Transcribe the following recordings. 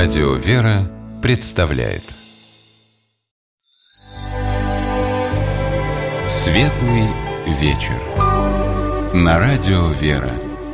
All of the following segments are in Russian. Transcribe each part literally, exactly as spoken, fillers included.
Радио «Вера» представляет Светлый вечер на Радио «Вера».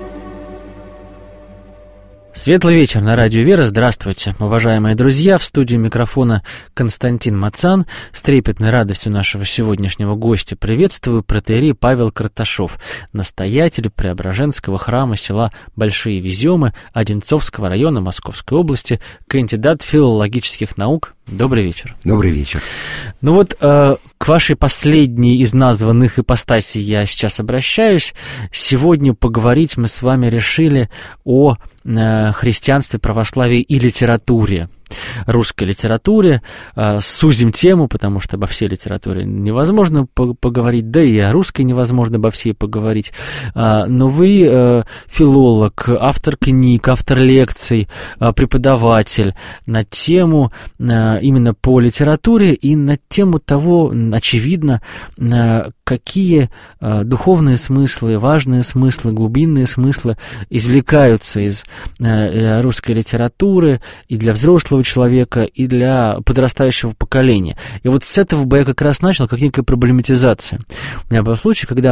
Светлый вечер на Радио «Вера». Здравствуйте, уважаемые друзья. В студии микрофона Константин Мацан. С трепетной радостью нашего сегодняшнего гостя приветствую протоиерей Павел Карташов, настоятель Преображенского храма села Большие Веземы Одинцовского района Московской области, кандидат филологических наук. Добрый вечер. Добрый вечер. Ну вот, э, к вашей последней из названных ипостасей я сейчас обращаюсь. Сегодня поговорить мы с вами решили о э, христианстве, православии и литературе. Русской литературе. Э, сузим тему, потому что обо всей литературе невозможно по- поговорить, да и о русской невозможно обо всей поговорить. Э, но вы э, филолог, автор книг, автор лекций, э, преподаватель на тему э, именно по литературе и на тему того, очевидно, э, какие э, духовные смыслы, важные смыслы, глубинные смыслы извлекаются из э, русской литературы и для взрослого человека, и для подрастающего поколения. И вот с этого бы я как раз начал, как некая проблематизация. У меня был случай, когда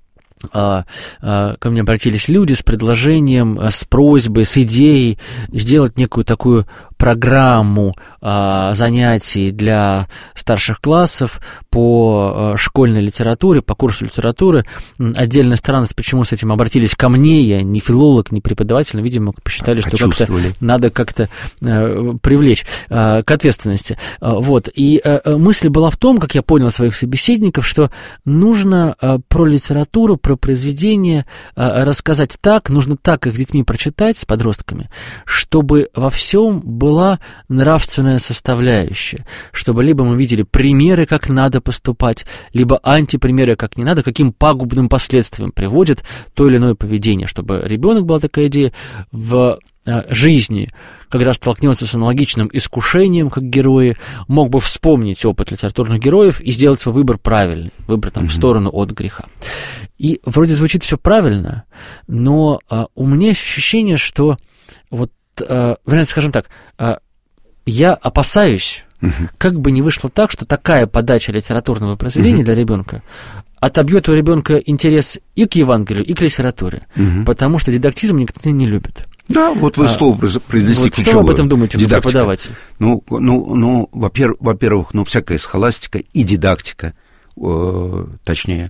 а, а, ко мне обратились люди с предложением, с просьбой, с идеей сделать некую такую программу а, занятий для старших классов по а, школьной литературе, по курсу литературы. Отдельная странность, почему с этим обратились ко мне, я не филолог, не преподаватель, но, видимо, посчитали, что как-то надо как-то а, привлечь а, к ответственности. А, вот. И а, мысль была в том, как я понял своих собеседников, что нужно а, про литературу, про произведения а, рассказать так, нужно так их с детьми прочитать, с подростками, чтобы во всем было была нравственная составляющая, чтобы либо мы видели примеры, как надо поступать, либо антипримеры, как не надо, каким пагубным последствиям приводит то или иное поведение, чтобы ребенок, была такая идея, в жизни, когда столкнется с аналогичным искушением, как герои, мог бы вспомнить опыт литературных героев и сделать свой выбор правильный, выбор там, mm-hmm. в сторону от греха. И вроде звучит все правильно, но а, у меня есть ощущение, что вот вернее, скажем так, я опасаюсь, угу. как бы не вышло так, что такая подача литературного произведения угу. для ребенка отобьет у ребенка интерес и к Евангелию, и к литературе, угу. потому что дидактизм никто не любит. Да, вот вы слово произнесли вот ключевое. Что вы об этом думаете, как преподаватель? Ну, ну, ну во-первых, во-первых, ну, всякая схоластика и дидактика, э, точнее,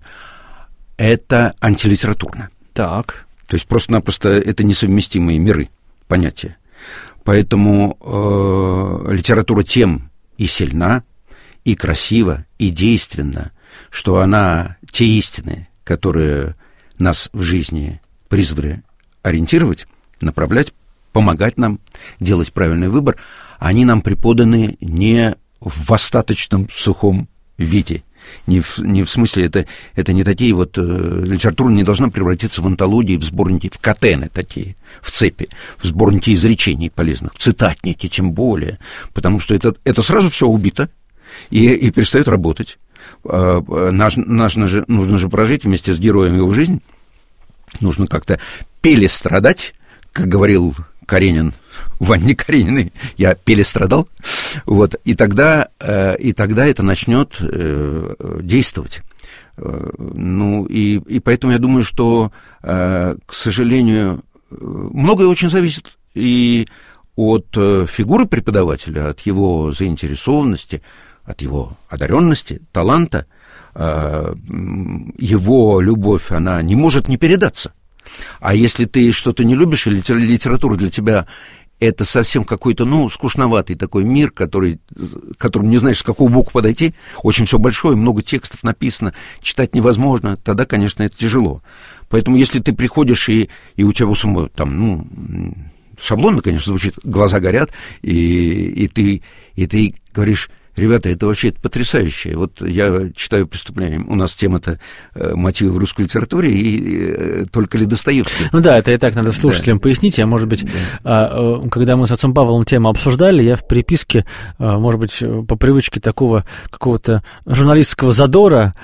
это антилитературно. Так. То есть просто-напросто это несовместимые миры. Понятие. Поэтому э, литература тем и сильна, и красива, и действенна, что она те истины, которые нас в жизни призваны ориентировать, направлять, помогать нам делать правильный выбор, они нам преподаны не в остаточном сухом виде. Не в, не в смысле, это, это не такие вот... Э, литература не должна превратиться в антологии, в сборники, в катены такие, в цепи, в сборники изречений полезных, в цитатники тем более, потому что это, это сразу все убито и, и перестает работать. Э, наш, нужно, же, нужно же прожить вместе с героем его жизнь, нужно как-то перестрадать, как говорил Каренин, Ванне Карениной, я перестрадал, вот, и тогда, э, и тогда это начнет э, действовать. Э, ну, и, и поэтому я думаю, что, э, к сожалению, многое очень зависит и от э, фигуры преподавателя, от его заинтересованности, от его одаренности, таланта. Э, его любовь, она не может не передаться. А если ты что-то не любишь, и литература для тебя это совсем какой-то, ну, скучноватый такой мир, который, которым не знаешь, с какого боку подойти, очень все большое, много текстов написано, читать невозможно, тогда, конечно, это тяжело. Поэтому если ты приходишь, и, и у тебя самого там, ну, шаблонно, конечно, звучит, глаза горят, и, и, ты, и ты говоришь, Ребята, это вообще это потрясающе. Вот я читаю «Преступление». У нас тема-то э, мотивы в русской литературе, и э, только ли Достоевский. Ну да, это и так надо слушателям да. пояснить. Я, может быть, да. э, когда мы с отцом Павлом тему обсуждали, я в переписке, э, может быть, по привычке такого какого-то журналистского задора,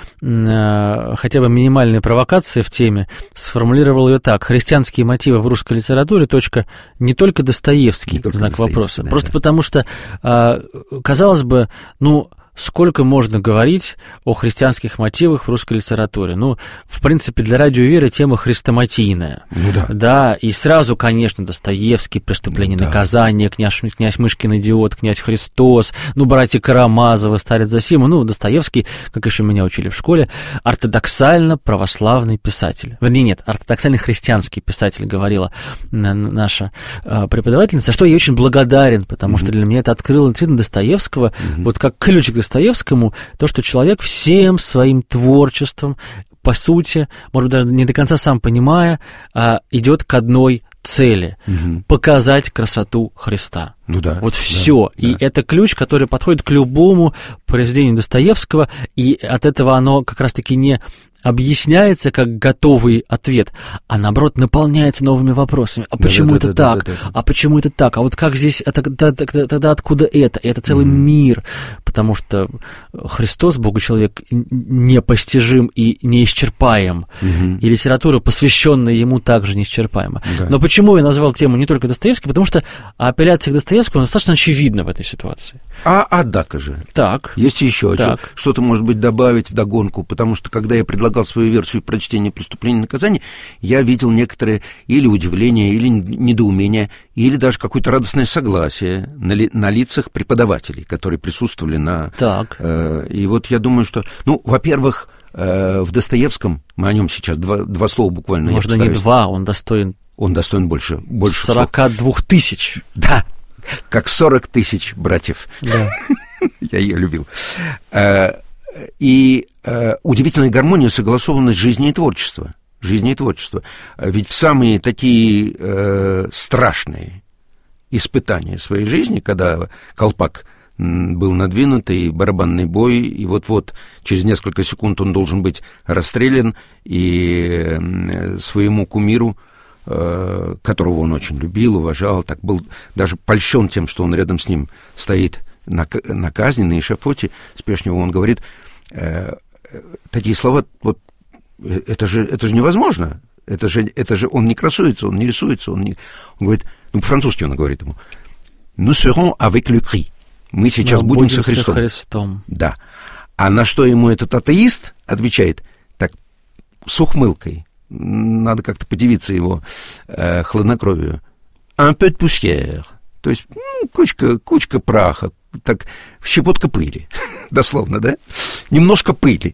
э, хотя бы минимальной провокации в теме, сформулировал ее так. Христианские мотивы в русской литературе, точка, не только Достоевский, не только знак Достоевский, вопроса. Да, Просто да. потому что, э, казалось бы, ну, сколько можно говорить о христианских мотивах в русской литературе? Ну, в принципе, для «Радио Вера» тема хрестоматийная. Ну да. Да, и сразу, конечно, Достоевский, «Преступление и ну, наказание», да. князь, князь Мышкин идиот, князь Христос, ну, братья Карамазовы, старец Зосима, ну, Достоевский, как еще меня учили в школе, ортодоксально православный писатель. Вернее, нет, ортодоксальный христианский писатель, говорила наша преподавательница, что я очень благодарен, потому mm-hmm. что для меня это открыло действительно Достоевского, mm-hmm. вот как ключик к Достоевскому, то, что человек всем своим творчеством, по сути, может быть, даже не до конца сам понимая, идет к одной цели угу. – показать красоту Христа. Ну да. Вот да, все. Да. И это ключ, который подходит к любому произведению Достоевского, и от этого оно как раз-таки не объясняется как готовый ответ, а наоборот наполняется новыми вопросами. А почему да, это да, так? Да, да, да, да. А почему это так? А вот как здесь? А тогда, тогда, тогда откуда это? Это целый mm-hmm. мир, потому что Христос, Бога-человек, непостижим и неисчерпаем, mm-hmm. и литература, посвященная ему, также неисчерпаема. Да. Но почему я назвал тему не только Достоевский? Потому что апелляция к Достоевскому достаточно очевидна в этой ситуации. А однако же. Так. Есть еще так. что-то, может быть, добавить вдогонку, потому что когда я предлагал свою версию прочтения «Преступления и наказания», я видел некоторые или удивление, или недоумение, или даже какое-то радостное согласие на, ли, на лицах преподавателей, которые присутствовали на... Так. Э, и вот я думаю, что... Ну, во-первых, э, в Достоевском, мы о нем сейчас два, два слова буквально... Можно не два, он достоин... Он достоин больше... больше сорок два тысяч. Да, как сорок тысяч братьев. Да. Я ее любил. И э, удивительная гармония, согласованность жизни и творчества. Жизни и творчества. Ведь в самые такие э, страшные испытания своей жизни, когда колпак был надвинут, и барабанный бой, и вот-вот через несколько секунд он должен быть расстрелян, и э, своему кумиру, э, которого он очень любил, уважал, так был даже польщен тем, что он рядом с ним стоит на, на казни, на эшафоте, спешного он говорит, э, такие слова, вот, это же, это же невозможно, это же, это же, он не красуется, он не рисуется, он, не, он говорит, ну, по-французски он говорит ему, nous serons avec le Christ, мы сейчас мы будем, будем со Христом. со Христом. Да. А на что ему этот атеист отвечает, так, с ухмылкой, надо как-то подивиться его э, хладнокровию, un peu de poussière, то есть ну, кучка, кучка праха, так, щепотка пыли, дословно, да? Немножко пыли.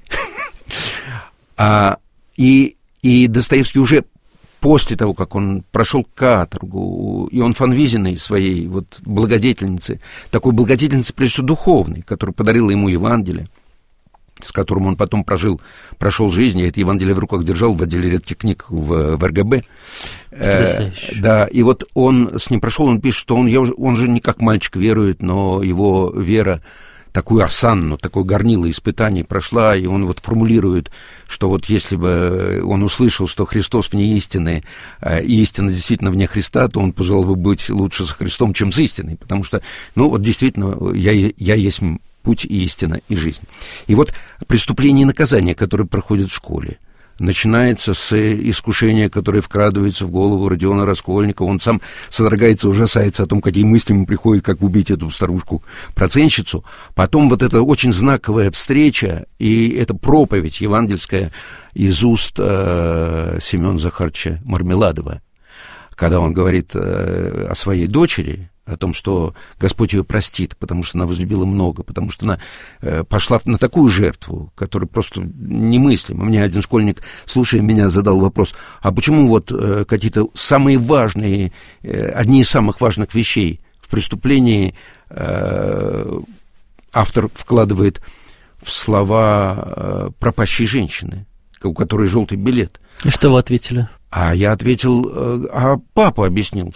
а, и, и Достоевский уже после того, как он прошел каторгу, и он Фанвизиной своей вот благодетельницы, такой благодетельницы, прежде всего, духовной, которая подарила ему Евангелие, с которым он потом прожил, прошел жизнь, я это Евангелие в руках держал в отделе редких книг в, в эр гэ бэ. Э, да, и вот он с ним прошел, он пишет, что он, я уже, он же не как мальчик верует, но его вера такую осанну, такое горнило испытаний прошла, и он вот формулирует, что вот если бы он услышал, что Христос вне истины, и истина действительно вне Христа, то он пожелал бы быть лучше со Христом, чем с истиной, потому что, ну вот действительно, я, я есть путь и истина и жизнь. И вот «Преступление и наказание», которое проходит в школе, начинается с искушения, которое вкрадывается в голову Родиона Раскольникова. Он сам содрогается, ужасается о том, какие мысли ему приходят, как убить эту старушку-процентщицу. Потом вот эта очень знаковая встреча и эта проповедь евангельская из уст э, Семена Захаровича Мармеладова, когда он говорит э, о своей дочери, о том, что Господь ее простит, потому что она возлюбила много, потому что она э, пошла на такую жертву, которая просто немыслима. Мне один школьник, слушая меня, задал вопрос, а почему вот э, какие-то самые важные, э, одни из самых важных вещей в преступлении э, автор вкладывает в слова э, пропащей женщины, у которой желтый билет. И что вы ответили? А я ответил, а папа объяснил все.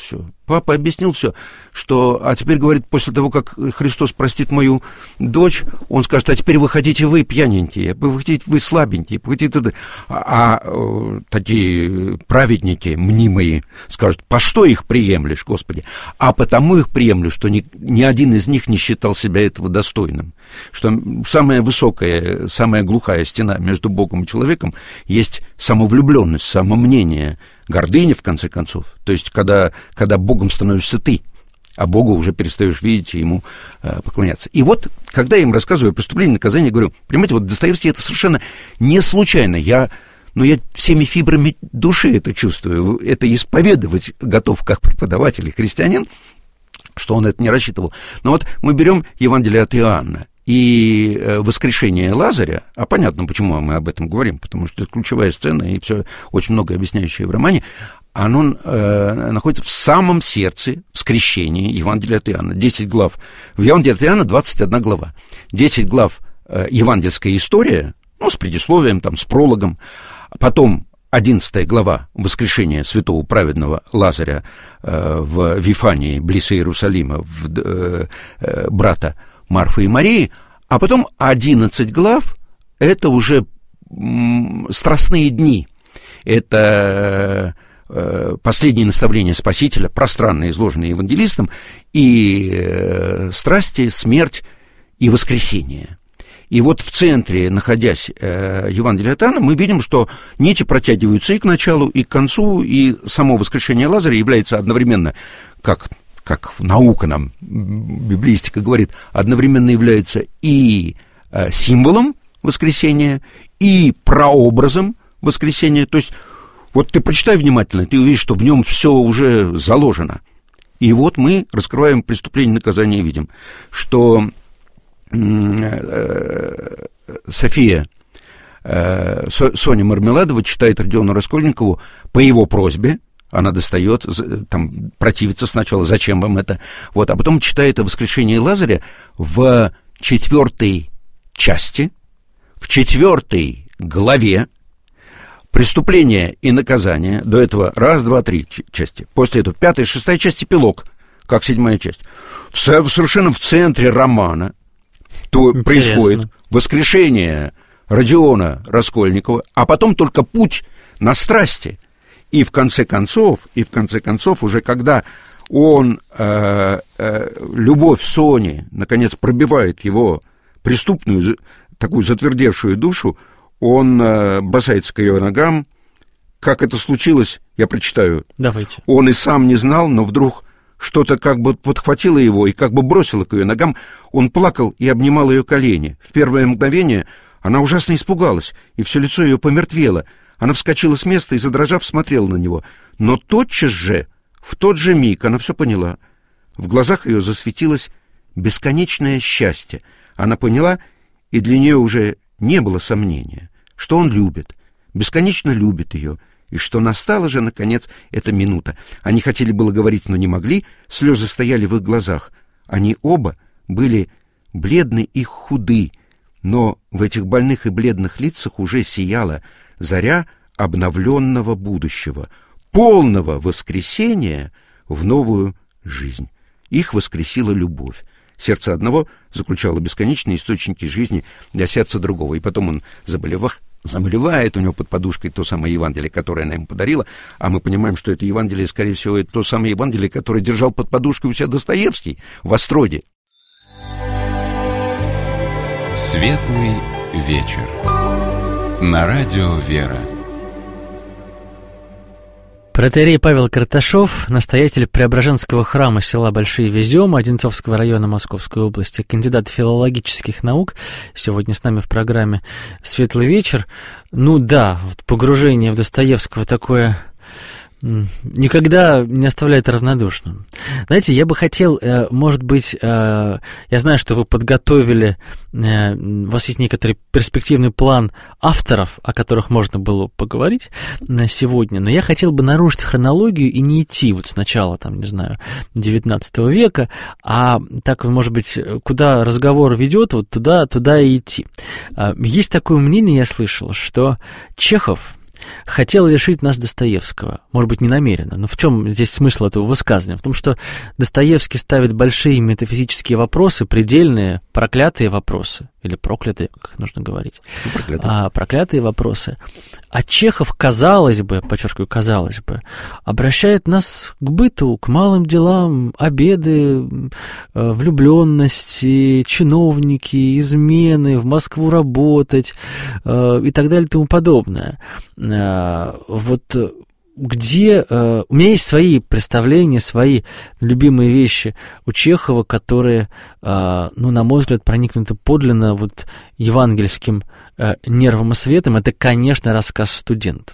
Папа объяснил все, что, а теперь, говорит, после того, как Христос простит мою дочь, он скажет, а теперь выходите вы пьяненькие, выходите вы слабенькие, выходите... А, а такие праведники мнимые скажут, по что их приемлешь, Господи? А потому их приемлю, что ни, ни один из них не считал себя этого достойным. Что самая высокая, самая глухая стена между Богом и человеком есть самовлюбленность, самомнение, гордыня, в конце концов. То есть, когда, когда Богом становишься ты, а Богу уже перестаешь видеть и ему э, поклоняться. И вот, когда я им рассказываю о преступлении и наказании, говорю, понимаете, вот Достоевский это совершенно не случайно. Я, ну, я всеми фибрами души это чувствую, это исповедовать готов как преподаватель и христианин, что он это не рассчитывал. Но вот мы берем Евангелие от Иоанна и воскрешение Лазаря, а понятно, почему мы об этом говорим, потому что это ключевая сцена и все очень много объясняющее в романе, оно э, находится в самом сердце воскрещения Евангелия от Иоанна. десять глав. В Евангелии от Иоанна двадцать одна глава. десять глав э, евангельская история, ну, с предисловием, там, с прологом, потом одиннадцатая глава воскрешения святого праведного Лазаря э, в Вифании, близ Иерусалима, в, э, э, брата Марфы и Марии, а потом одиннадцать глав — это уже м, страстные дни, это э, последние наставления Спасителя, пространно изложенные евангелистом, и э, страсти, смерть и воскресение. И вот в центре, находясь э, Евангелия от Иоанна, мы видим, что нити протягиваются и к началу, и к концу, и само воскрешение Лазаря является одновременно, как... как наука нам, библеистика говорит, одновременно является и э, символом воскресения, и прообразом воскресения. То есть, вот ты прочитай внимательно, ты увидишь, что в нем все уже заложено. И вот мы раскрываем преступление и наказание и видим, что э, София, э, Соня Мармеладова читает Родиону Раскольникову по его просьбе. Она достает, там, противится сначала, зачем вам это, вот, а потом читает о воскрешении Лазаря в четвертой части, в четвертой главе, преступление и наказание, до этого раз, два, три части, после этого пятая, шестая часть, эпилог, как седьмая часть. Совершенно в центре романа то происходит воскрешение Родиона Раскольникова, а потом только путь на страсти. И в конце концов, и в конце концов, уже когда он, э, э, любовь Сони, наконец, пробивает его преступную, такую затвердевшую душу, он э, бросается к ее ногам. Как это случилось, я прочитаю. Давайте. Он и сам не знал, но вдруг что-то как бы подхватило его и как бы бросило к ее ногам. Он плакал и обнимал ее колени. В первое мгновение она ужасно испугалась, и все лицо ее помертвело. Она вскочила с места и, задрожав, смотрела на него. Но тотчас же, в тот же миг, она все поняла. В глазах ее засветилось бесконечное счастье. Она поняла, и для нее уже не было сомнения, что он любит, бесконечно любит ее, и что настала же, наконец, эта минута. Они хотели было говорить, но не могли, слезы стояли в их глазах. Они оба были бледны и худы, но в этих больных и бледных лицах уже сияла заря обновленного будущего, полного воскресения в новую жизнь. Их воскресила любовь. Сердце одного заключало бесконечные источники жизни для сердца другого. И потом он заболевает, заболевает, у него под подушкой то самое Евангелие, которое она ему подарила, а мы понимаем, что это Евангелие, скорее всего, это то самое Евангелие, которое держал под подушкой у себя Достоевский в Остроде. Светлый вечер. На радио «Вера». Протоиерей Павел Карташов, настоятель Преображенского храма села Большие Веземы Одинцовского района Московской области, кандидат филологических наук, сегодня с нами в программе «Светлый вечер». Ну да, вот погружение в Достоевского такое никогда не оставляет равнодушным. Знаете, я бы хотел, может быть, я знаю, что вы подготовили, у вас есть некоторый перспективный план авторов, о которых можно было поговорить сегодня, но я хотел бы нарушить хронологию и не идти вот сначала, там, не знаю, девятнадцатого века, а так, может быть, куда разговор ведет, вот туда, туда и идти. Есть такое мнение, я слышал, что Чехов хотел лишить нас Достоевского. Может быть, не намеренно. Но в чем здесь смысл этого высказывания? В том, что Достоевский ставит большие метафизические вопросы, предельные, проклятые вопросы. Или проклятые, как нужно говорить. Ну, проклятые. А, проклятые вопросы. А Чехов, казалось бы, подчеркиваю, казалось бы, обращает нас к быту, к малым делам, обеды, влюбленности, чиновники, измены, в Москву работать и так далее и тому подобное. Вот где... Uh, у меня есть свои представления, свои любимые вещи у Чехова, которые, uh, ну, на мой взгляд, проникнуты подлинно вот евангельским uh, нервом и светом. Это, конечно, рассказ «Студент»,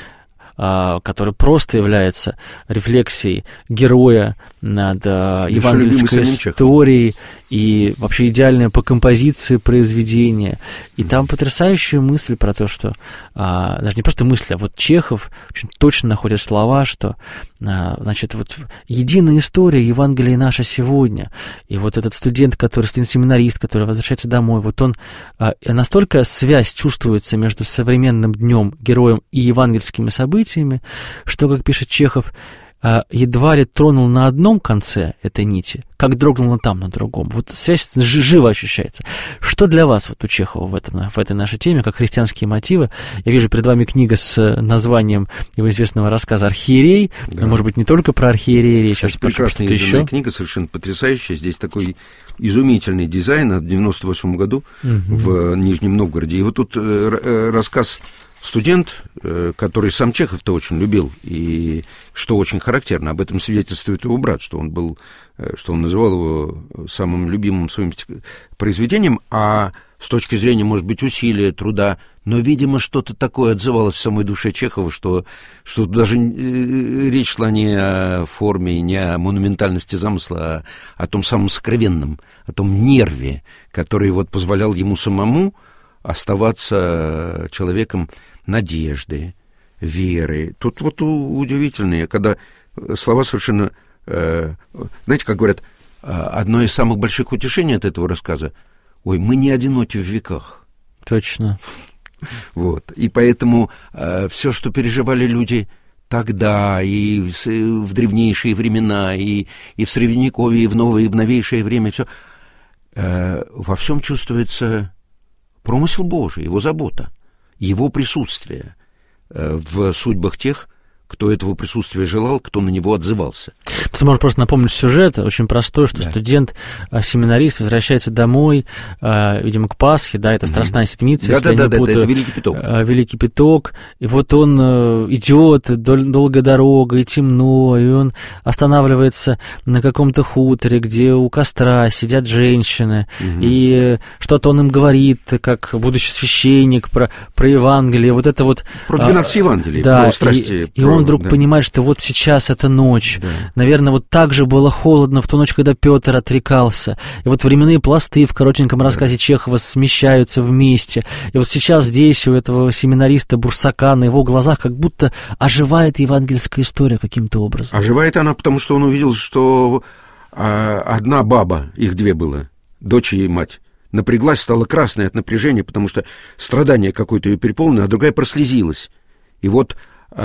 uh, который просто является рефлексией героя над uh, евангельской историей и вообще идеальное по композиции произведение. И там потрясающая мысль про то, что, а, даже не просто мысль, а вот Чехов очень точно находит слова, что, а, значит, вот единая история Евангелия наша сегодня. И вот этот студент, который студент-семинарист, который возвращается домой, вот он, а, настолько связь чувствуется между современным днем, героем и евангельскими событиями, что, как пишет Чехов, едва ли тронул на одном конце этой нити, как дрогнуло там на другом. Вот связь живо ощущается. Что для вас вот у Чехова в, этом, в этой нашей теме, как христианские мотивы? Я вижу перед вами книга с названием его известного рассказа «Архиерей». Да. Но, может быть, не только про архиерея речь, а прекрасная изданная книга, совершенно потрясающая. Здесь такой изумительный дизайн от девяносто восьмом году угу. в Нижнем Новгороде. И вот тут э, рассказ «Студент», который сам Чехов-то очень любил, и что очень характерно, об этом свидетельствует его брат, что он был, что он называл его самым любимым своим произведением, а с точки зрения, может быть, усилия, труда, но, видимо, что-то такое отзывалось в самой душе Чехова, что, что даже речь шла не о форме, не о монументальности замысла, а о том самом сокровенном, о том нерве, который вот позволял ему самому оставаться человеком надежды, веры. Тут вот удивительные, когда слова совершенно... Э, знаете, как говорят, одно из самых больших утешений от этого рассказа: ой, мы не одиноки в веках. Точно. Вот. И поэтому э, все, что переживали люди тогда, и в, в древнейшие времена, и, и в Средневековье, и в новое, и в новейшее время, все, э, во всем чувствуется промысел Божий, его забота, его присутствие э, в судьбах тех, кто этого присутствия желал, кто на него отзывался. Ты можешь просто напомнить сюжет, очень простой, что да. студент, семинарист возвращается домой, видимо, к Пасхе, да, это Страстная Седмица, да, если да, я да, не да, путаю. Это Великий Пяток. Великий Пяток, и вот он идет долгой дорогой, темно, и он останавливается на каком-то хуторе, где у костра сидят женщины, угу. и что-то он им говорит, как будущий священник, про, про Евангелие, вот это вот... Про двенадцать Евангелий, да, про страсти. И, и он вдруг да. понимает, что вот сейчас это ночь. Да. Наверное, вот так же было холодно в ту ночь, когда Петр отрекался. И вот временные пласты в коротеньком да. рассказе Чехова смещаются вместе. И вот сейчас здесь у этого семинариста Бурсака на его глазах как будто оживает евангельская история каким-то образом. Оживает она, потому что он увидел, что а, одна баба, их две было, дочь и мать, напряглась, стала красной от напряжения, потому что страдание какое-то ее переполнило, а другая прослезилась. И вот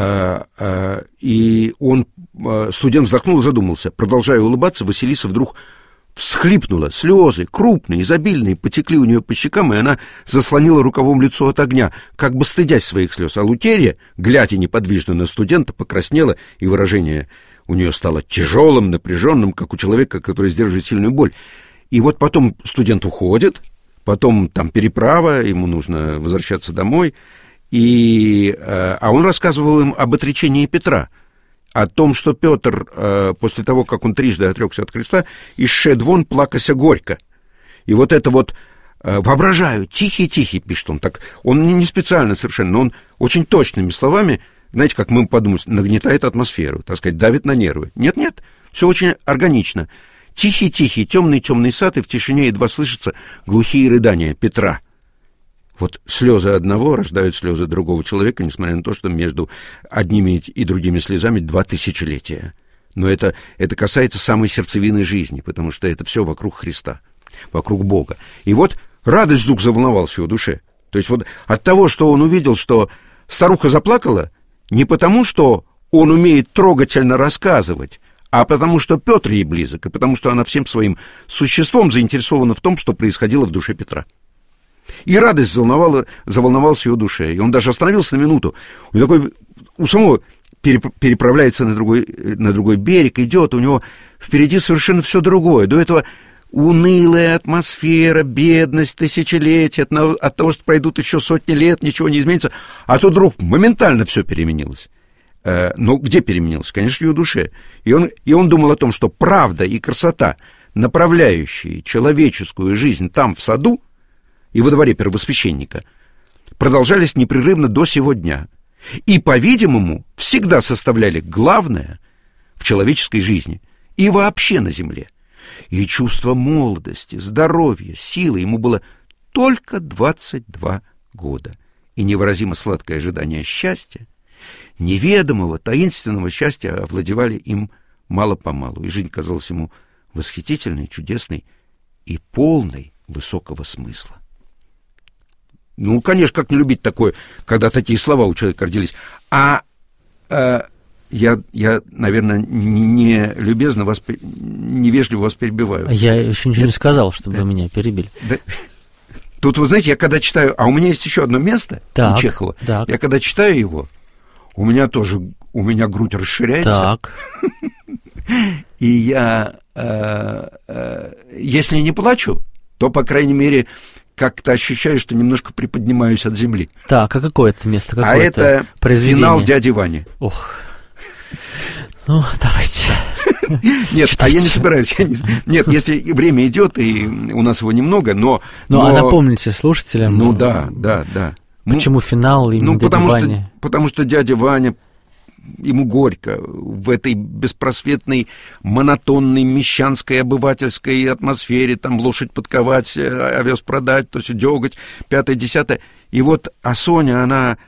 и он, студент вздохнул и задумался. Продолжая улыбаться, Василиса вдруг всхлипнула. Слезы, крупные, изобильные, потекли у нее по щекам, и она заслонила рукавом лицо от огня, как бы стыдясь своих слез. А Лукерья, глядя неподвижно на студента, покраснела, и выражение у нее стало тяжелым, напряженным, как у человека, который сдерживает сильную боль. И вот потом студент уходит, потом там переправа, ему нужно возвращаться домой. И, а он рассказывал им об отречении Петра, о том, что Петр, после того, как он трижды отрекся от Христа, «исшед вон плакася горько». И вот это вот, воображаю, тихий-тихий, пишет он, так, он не специально совершенно, но он очень точными словами, знаете, как мы подумаем, нагнетает атмосферу, так сказать, давит на нервы. Нет-нет, все очень органично. Тихий-тихий, темный-темный сад, и в тишине едва слышатся глухие рыдания Петра. Вот слезы одного рождают слезы другого человека, несмотря на то, что между одними и другими слезами два тысячелетия. Но это, это касается самой сердцевины жизни, потому что это все вокруг Христа, вокруг Бога. И вот радость вдруг заволновалась в его душе. То есть вот от того, что он увидел, что старуха заплакала не потому, что он умеет трогательно рассказывать, а потому что Петр ей близок, и потому что она всем своим существом заинтересована в том, что происходило в душе Петра. И радость заволновала, заволновалась в его душе. И он даже остановился на минуту. У него такой, у самого переправляется на другой, на другой берег, идет, у него впереди совершенно все другое. До этого унылая атмосфера, бедность, тысячелетия, от, от того, что пройдут еще сотни лет, ничего не изменится. А тут вдруг моментально все переменилось. Но где переменилось? Конечно, в его душе. И он, и он думал о том, что правда и красота, направляющие человеческую жизнь там, в саду, и во дворе первосвященника, продолжались непрерывно до сего дня. И, по-видимому, всегда составляли главное в человеческой жизни и вообще на земле. И чувство молодости, здоровья, силы ему было только двадцать два года. И невыразимо сладкое ожидание счастья, неведомого, таинственного счастья овладевали им мало-помалу. И жизнь казалась ему восхитительной, чудесной и полной высокого смысла. Ну, конечно, как не любить такое, когда такие слова у человека родились. А э, я, я, наверное, не, не любезно вас, невежливо вас перебиваю. Я еще ничего Нет? не сказал, чтобы да. вы меня перебили. Да. Тут, вы знаете, я когда читаю... А у меня есть еще одно место так, у Чехова. Так. Я когда читаю его, у меня тоже... У меня грудь расширяется. Так. И я... Э, э, если не плачу, то, по крайней мере... как-то ощущаю, что немножко приподнимаюсь от земли. Так, а какое это место? Какое а это финал «Дяди Вани». Ох. Ну, давайте. Нет, а я не собираюсь. Я не... Нет, если время идет, и у нас его немного, но... Ну, но... а напомните слушателям... Ну, да, да, да. Почему ну, финал именно ну, «Дяди потому Вани»? Что, потому что дядя Ваня... Ему горько в этой беспросветной, монотонной, мещанской, обывательской атмосфере, там лошадь подковать, овес продать, то есть дёготь, пятое-десятое. И вот, а Соня, она,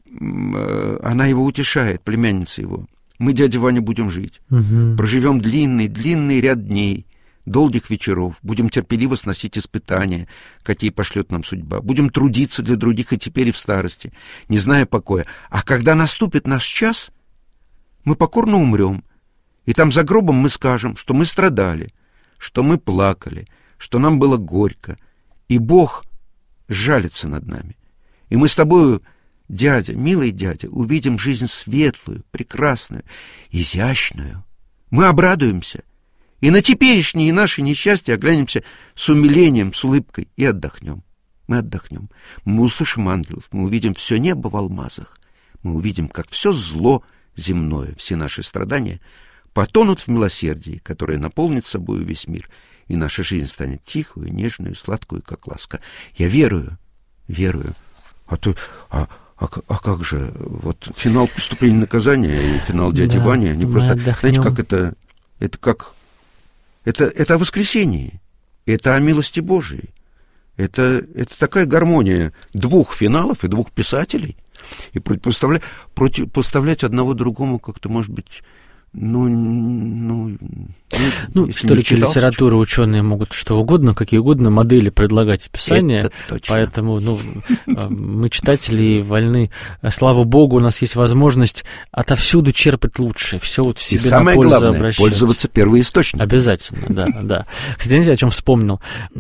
она его утешает, племянница его. Мы, дядя Ваня, будем жить. Угу. Проживем длинный, длинный ряд дней, долгих вечеров, будем терпеливо сносить испытания, какие пошлет нам судьба. Будем трудиться для других и теперь, и в старости, не зная покоя. А когда наступит наш час... мы покорно умрем, и там за гробом мы скажем, что мы страдали, что мы плакали, что нам было горько, и Бог жалится над нами. И мы с тобою, дядя, милый дядя, увидим жизнь светлую, прекрасную, изящную. Мы обрадуемся, и на теперешние наши несчастья оглянемся с умилением, с улыбкой, и отдохнем. Мы отдохнем, мы услышим ангелов, мы увидим все небо в алмазах, мы увидим, как все зло земное, все наши страдания потонут в милосердии, которое наполнит собою весь мир, и наша жизнь станет тихую, нежную, сладкую, как ласка. Я верую, верую. А, то, а, а, а как же, вот финал «Преступления и наказания» и финал «Дяди да, Вани», они просто, отдохнем. Знаете, как это, это как, это, это о воскресении, это о милости Божией, это, это такая гармония двух финалов и двух писателей. И противопоставлять, противопоставлять одного другому как-то, может быть, ну, ну, ну историки литературы, ученые могут что угодно, какие угодно модели предлагать описания, поэтому ну, мы, читатели, вольны, слава богу, у нас есть возможность отовсюду черпать лучшее, все вот в себе и самое на пользу главное, обращать. Пользоваться первоисточником. Обязательно, да, да. Кстати, знаете, о чем вспомнил?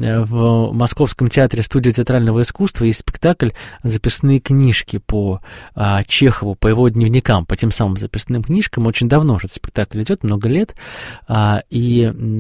В Московском театре студии театрального искусства есть спектакль «Записные книжки» по а, Чехову, по его дневникам, по тем самым записным книжкам. Очень давно уже спектакль идет, много лет, а, и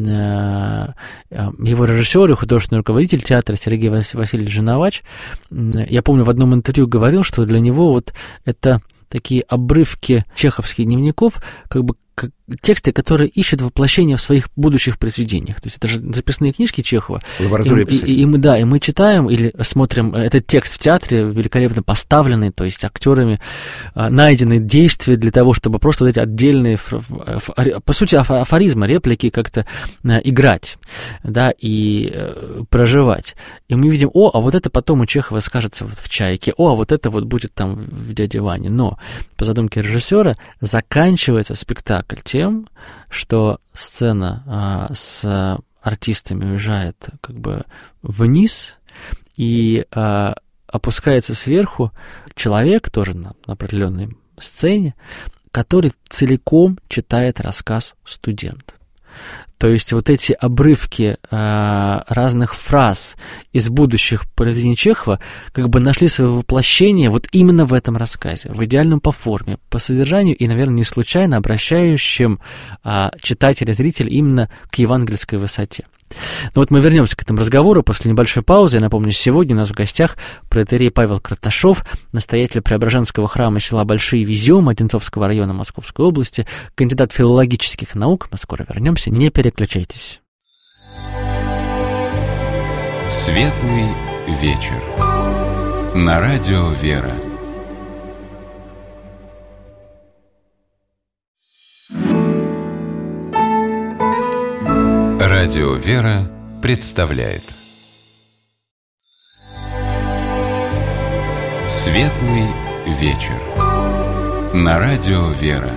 а, его режиссер и художественный руководитель театра Сергей Васильевич Женовач, я помню, в одном интервью говорил, что для него вот это такие обрывки чеховских дневников, как бы как тексты, которые ищут воплощение в своих будущих произведениях. То есть это же записные книжки Чехова. Лаборатория и, и, и мы, да, и мы читаем или смотрим этот текст в театре, великолепно поставленный, то есть актерами а, найдены действия для того, чтобы просто вот эти отдельные, по сути, афоризмы, реплики как-то а, играть, да, и а, проживать. И мы видим, о, а вот это потом у Чехова скажется вот в «Чайке», о, а вот это вот будет там в «Дяде Ване». Но по задумке режиссера заканчивается спектакль тем, что сцена а, с артистами уезжает как бы вниз, и а, опускается сверху человек, тоже на, на определенной сцене, который целиком читает рассказ «Студент». То есть вот эти обрывки э, разных фраз из будущих произведений Чехова как бы нашли свое воплощение вот именно в этом рассказе, в идеальном по форме, по содержанию и, наверное, не случайно обращающим э, читателя, зрителя именно к евангельской высоте. Но вот мы вернемся к этому разговору после небольшой паузы. Я напомню, сегодня у нас в гостях протоиерей Павел Карташов, настоятель Преображенского храма села Большие Веземы Одинцовского района Московской области, кандидат филологических наук. Мы скоро вернемся, не переключайтесь. Светлый вечер. На радио «Вера». Радио «Вера» представляет Светлый вечер. На радио «Вера».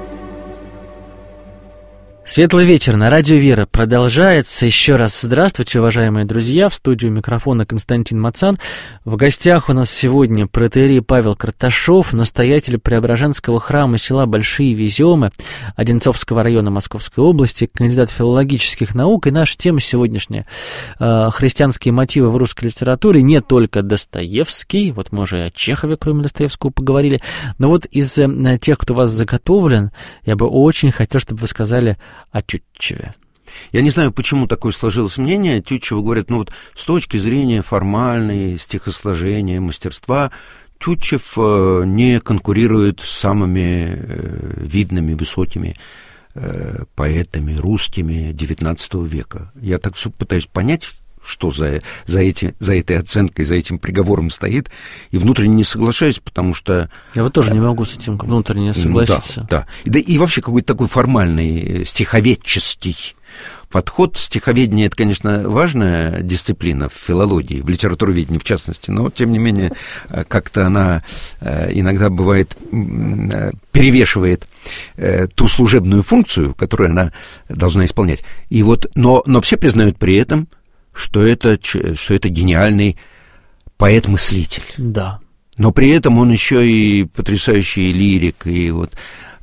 Светлый вечер на радио «Вера» продолжается. Еще раз здравствуйте, уважаемые друзья. В студию микрофона Константин Мацан. В гостях у нас сегодня протоиерей Павел Карташов, настоятель Преображенского храма села Большие Веземы Одинцовского района Московской области, кандидат филологических наук. И наша тема сегодняшняя э, – христианские мотивы в русской литературе. Не только Достоевский, вот мы уже о Чехове, кроме Достоевского, поговорили. Но вот из э, тех, кто у вас заготовлен, я бы очень хотел, чтобы вы сказали о Тютчеве. Я не знаю, почему такое сложилось мнение. Тютчева говорят, ну вот с точки зрения формальной, стихосложения, мастерства, Тютчев не конкурирует с самыми видными, высокими поэтами русскими девятнадцатого века. Я так все пытаюсь понять, что за, за, эти, за этой оценкой, за этим приговором стоит, и внутренне не соглашаюсь, потому что... Я вот тоже не могу с этим внутренне согласиться. Да, да. И, да, и вообще какой-то такой формальный, стиховедческий подход. Стиховедение — это, конечно, важная дисциплина в филологии, в литературоведении в частности, но, тем не менее, как-то она иногда бывает, перевешивает ту служебную функцию, которую она должна исполнять. И вот, но, но все признают при этом, что это, что это гениальный поэт-мыслитель. Да. Но при этом он еще и потрясающий лирик, и вот,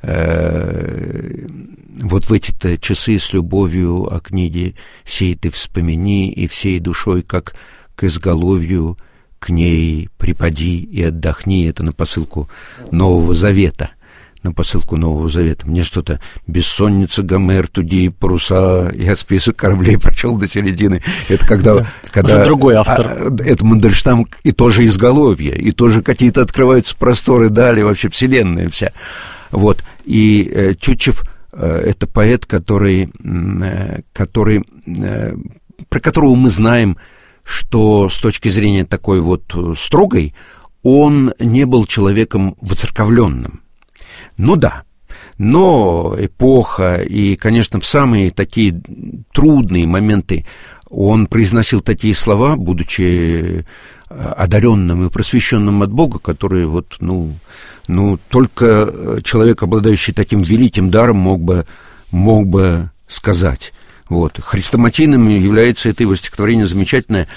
э, вот в эти-то часы с любовью о книге сей ты вспомини, и всей душой, как к изголовью, к ней припади и отдохни. Это на посылку Нового Завета. На посылку Нового Завета. Мне что-то «Бессонница, Гомер, туди, паруса», я список кораблей прочел до середины. Это когда... Да, когда уже другой автор. А, это Мандельштам, и тоже изголовье, и тоже какие-то открываются просторы дали, вообще вселенная вся. Вот. И э, Тютчев э, — это поэт, который, э, который, э, про которого мы знаем, что с точки зрения такой вот строгой, он не был человеком воцерковленным. Ну да, но эпоха, и, конечно, в самые такие трудные моменты он произносил такие слова, будучи одаренным и просвещенным от Бога, которые вот, ну, ну, только человек, обладающий таким великим даром, мог бы, мог бы сказать. Вот. Хрестоматийным является это его стихотворение замечательное,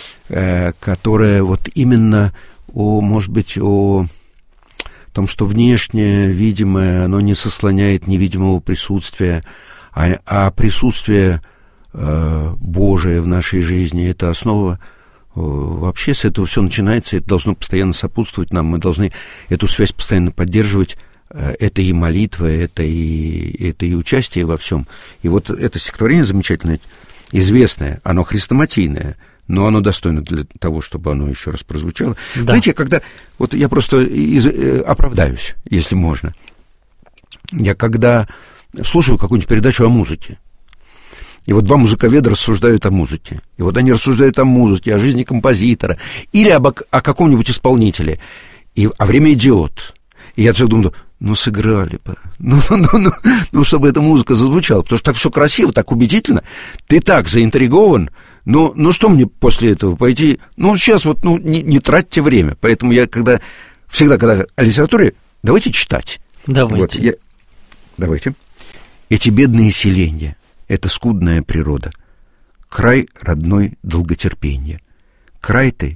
которое вот именно о, может быть, о... о том, что внешнее, видимое, оно не сослоняет невидимого присутствия, а, а присутствие э, Божие в нашей жизни — это основа. Э, вообще с этого все начинается, это должно постоянно сопутствовать нам, мы должны эту связь постоянно поддерживать. Э, это и молитва, это и, это и участие во всем. И вот это стихотворение замечательное, известное, оно хрестоматийное, но оно достойно для того, чтобы оно еще раз прозвучало. Да. Знаете, когда... Вот я просто из, э, оправдаюсь, если можно. Я когда слушаю какую-нибудь передачу о музыке, и вот два музыковеда рассуждают о музыке, и вот они рассуждают о музыке, о жизни композитора, или об, о каком-нибудь исполнителе, и, а время идет. И я все думаю, ну, сыграли бы, ну, ну, ну, ну, чтобы эта музыка зазвучала, потому что так все красиво, так убедительно, ты так заинтригован. Ну, ну что мне после этого пойти? Ну, сейчас вот, ну, не, не тратьте время. Поэтому я когда, всегда, когда о литературе, давайте читать. Давайте. Вот, я, давайте. Эти бедные селенья, это скудная природа, край родной долготерпенья. Край ты,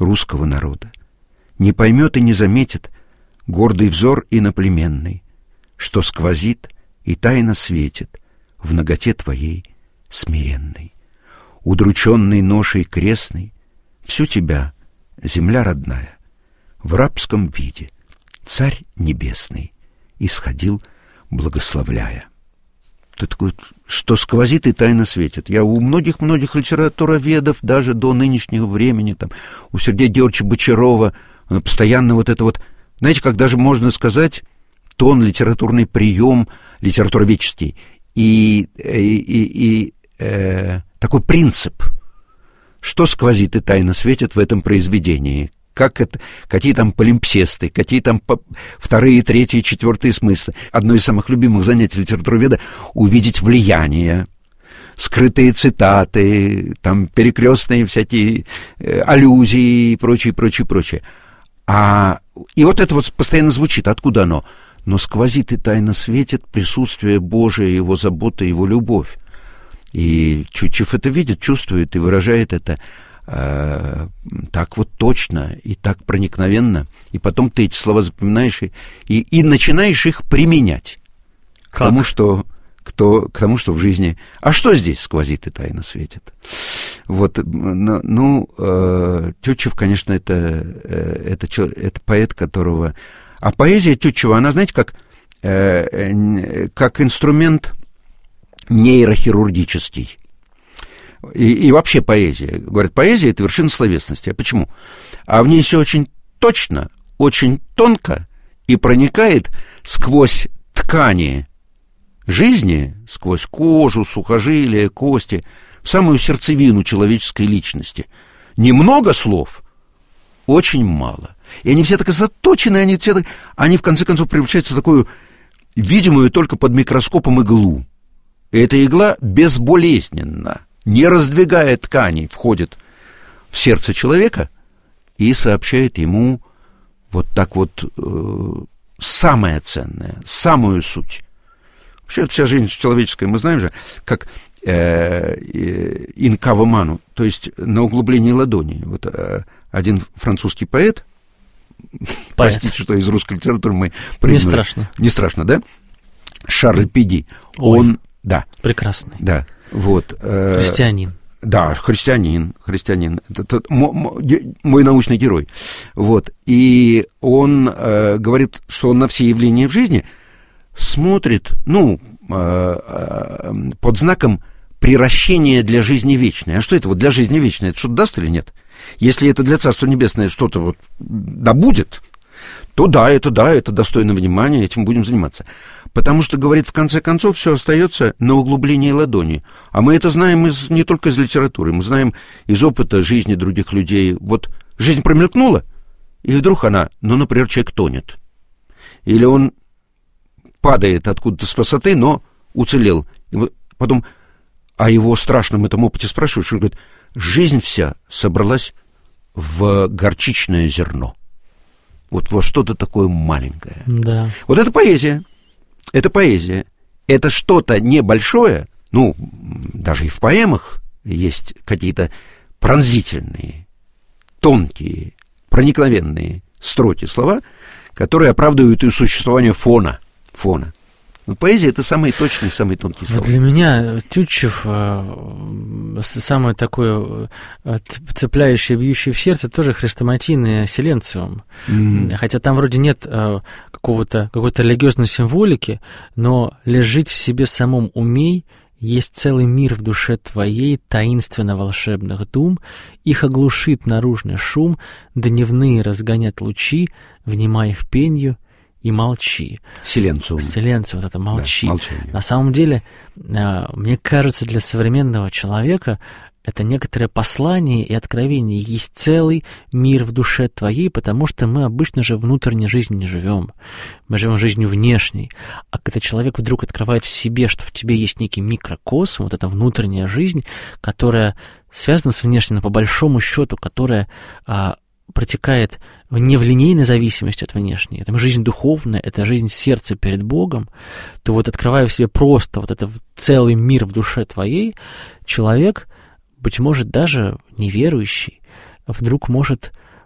русского народа. Не поймет и не заметит гордый взор иноплеменный, что сквозит и тайно светит в наготе твоей смиренной. Удрученный ношей крестной, всю тебя, земля родная, в рабском виде царь небесный исходил, благословляя. Ты такой, что сквозит и тайно светит. Я у многих-многих литературоведов, даже до нынешнего времени, там, у Сергея Георгиевича Бочарова, постоянно вот это вот, знаете, как даже можно сказать, тон, литературный прием, литературоведческий, и, и, и, и э, такой принцип, что сквозит и тайно светит в этом произведении, как это, какие там полимпсесты, какие там по, вторые, третьи, четвертые смыслы. Одно из самых любимых занятий литературоведа — увидеть влияние, скрытые цитаты, там перекрестные всякие э, аллюзии и прочее, прочее, прочее. А, и вот это вот постоянно звучит. Откуда оно? Но сквозит и тайно светит присутствие Божие, Его забота, Его любовь. И Тютчев это видит, чувствует и выражает это э, так вот точно и так проникновенно. И потом ты эти слова запоминаешь и, и, и начинаешь их применять к тому, что, кто, к тому, что в жизни... А что здесь сквозит и тайно светит? Вот, ну, э, Тютчев, конечно, это, это, это поэт, которого... А поэзия Тютчева, она, знаете, как, э, как инструмент нейрохирургический. И, и вообще поэзия. Говорят, поэзия — это вершина словесности. А почему? А в ней все очень точно, очень тонко и проникает сквозь ткани жизни, сквозь кожу, сухожилия, кости, в самую сердцевину человеческой личности. Немного слов, очень мало. И они все так заточены, они, все так, они в конце концов превращаются в такую видимую только под микроскопом иглу. И эта игла безболезненно, не раздвигая тканей, входит в сердце человека и сообщает ему вот так вот э, самое ценное, самую суть. Вообще вся жизнь человеческая, мы знаем же, как э, э, инкава ману, то есть на углублении ладони. Вот э, один французский поэт, поэт, простите, что из русской литературы мы... Не страшно. Не страшно, да? Шарль Пиди. Ой. Он... Да. Прекрасный. Да, вот. Э, христианин. Да, христианин, христианин. Это, это мой, мой научный герой. Вот. И он э, говорит, что он на все явления в жизни смотрит, ну, э, э, под знаком приращения для жизни вечной. А что это вот для жизни вечной? Это что-то даст или нет? Если это для Царства Небесное что-то вот добудет, то да, это да, это достойно внимания, этим будем заниматься. Потому что, говорит, в конце концов, все остается на углублении ладони. А мы это знаем из, не только из литературы, мы знаем из опыта жизни других людей. Вот жизнь промелькнула, и вдруг она, ну, например, человек тонет. Или он падает откуда-то с высоты, но уцелел. И вот потом о его страшном этом опыте спрашиваешь, он говорит, жизнь вся собралась в горчичное зерно. Вот во что-то такое маленькое. Да. Вот это поэзия. Это поэзия. Это что-то небольшое, ну, даже и в поэмах есть какие-то пронзительные, тонкие, проникновенные строки, слова, которые оправдывают и существование фона. фона. Но поэзия — это самые точные, самые тонкие слова. Для меня Тютчев э, самое такое э, цепляющее, бьющее в сердце, тоже хрестоматийный силенциум. Mm. Хотя там вроде нет э, какого-то, какой-то религиозной символики, но лежит в себе самом умей, есть целый мир в душе твоей таинственно-волшебных дум, их оглушит наружный шум, дневные разгонят лучи, внимай их пенью, и молчи. Силенциум. Силенциум, вот это молчи. Да, молчание. На самом деле, мне кажется, для современного человека это некоторое послание и откровение. Есть целый мир в душе твоей, потому что мы обычно же внутренней жизнью не живем. Мы живем жизнью внешней. А когда человек вдруг открывает в себе, что в тебе есть некий микрокосм, вот эта внутренняя жизнь, которая связана с внешней, но по большому счету, которая а, протекает не в линейной зависимости от внешней, это жизнь духовная, это жизнь сердца перед Богом, то вот открывая в себе просто вот этот целый мир в душе твоей, человек, быть может, даже неверующий, вдруг может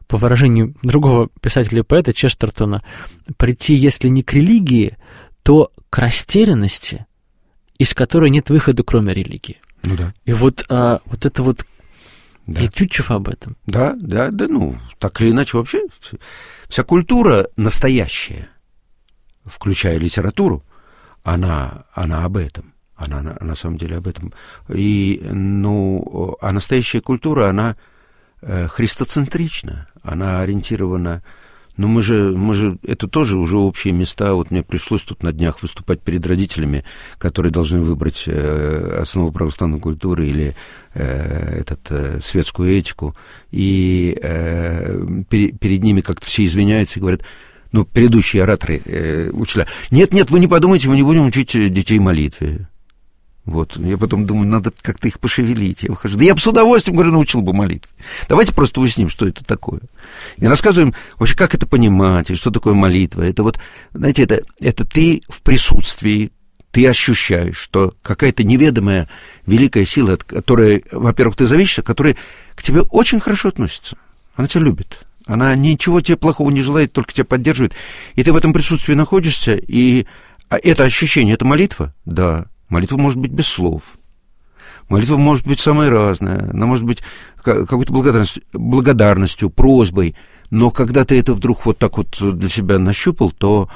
по выражению другого писателя и поэта Честертона, прийти, если не к религии, то к растерянности, из которой нет выхода, кроме религии. Ну да. И вот, а, вот это вот да. И Тютчев об этом. Да, да, да, ну, так или иначе вообще вся культура настоящая, включая литературу, она, она об этом. Она, она на самом деле об этом. И, ну, а настоящая культура, она э, христоцентрична, она ориентирована. Ну, мы же, мы же, это тоже уже общие места. Вот мне пришлось тут на днях выступать перед родителями, которые должны выбрать э, основу православной культуры или э, этот, э, светскую этику. И э, перед, перед ними как-то все извиняются и говорят, ну, предыдущие ораторы, э, учителя, нет-нет, вы не подумайте, мы не будем учить детей молитве. Вот, я потом думаю, надо как-то их пошевелить. Я выхожу, да я бы с удовольствием, говорю, научил бы молитве. Давайте просто уясним, что это такое. И рассказываем вообще, как это понимать, и что такое молитва. Это вот, знаете, это, это ты в присутствии, ты ощущаешь, что какая-то неведомая великая сила, от которой, во-первых, ты зависишь, которая к тебе очень хорошо относится. Она тебя любит. Она ничего тебе плохого не желает, только тебя поддерживает. И ты в этом присутствии находишься, и это ощущение, это молитва? Да. Молитва может быть без слов. Молитва может быть самая разная. Она может быть какой-то благодарностью, благодарностью, просьбой. Но когда ты это вдруг вот так вот для себя нащупал, то,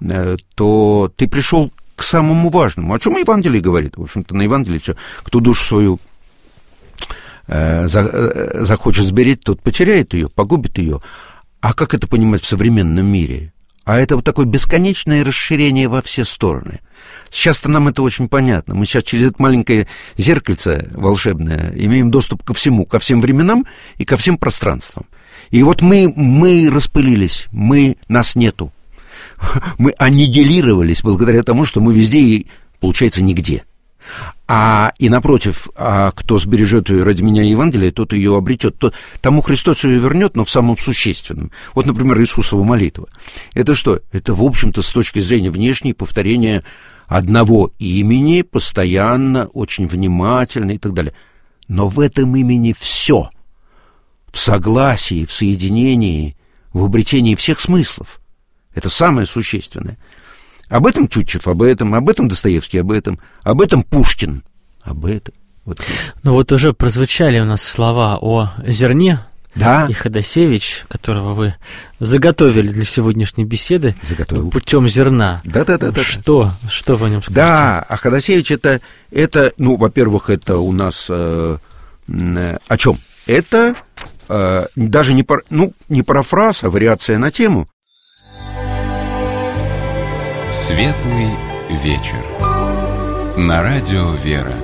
то ты пришел к самому важному. О чем Евангелие говорит? В общем-то, на Евангелии все. Кто душу свою э, за, захочет сберечь, тот потеряет ее, погубит ее. А как это понимать в современном мире? А это вот такое бесконечное расширение во все стороны. Сейчас-то нам это очень понятно. Мы сейчас через это маленькое зеркальце волшебное имеем доступ ко всему, ко всем временам и ко всем пространствам. И вот мы, мы распылились, мы, нас нету. Мы аннигилировались благодаря тому, что мы везде и, получается, нигде. А и напротив, а кто сбережет ее ради меня Евангелие, тот ее обретет. Тот, тому Христос ее вернет, но в самом существенном. Вот, например, Иисусова молитва. Это что? Это, в общем-то, с точки зрения внешней, повторение одного имени, постоянно, очень внимательно и так далее. Но в этом имени все. В согласии, в соединении, в обретении всех смыслов. Это самое существенное. Об этом Тютчев, об этом, об этом Достоевский, об этом, об этом Пушкин, об этом. Вот. Ну вот уже прозвучали у нас слова о зерне, да. И Ходосевич, которого вы заготовили для сегодняшней беседы Заготовил. Путем зерна. Да-да-да. Что? Что вы о нем скажете? Да, а Ходосевич это, это, ну, во-первых, это у нас э, э, о чем? Это э, даже не, пар, ну, не парафраз, а вариация на тему. Светлый вечер. На радио «Вера».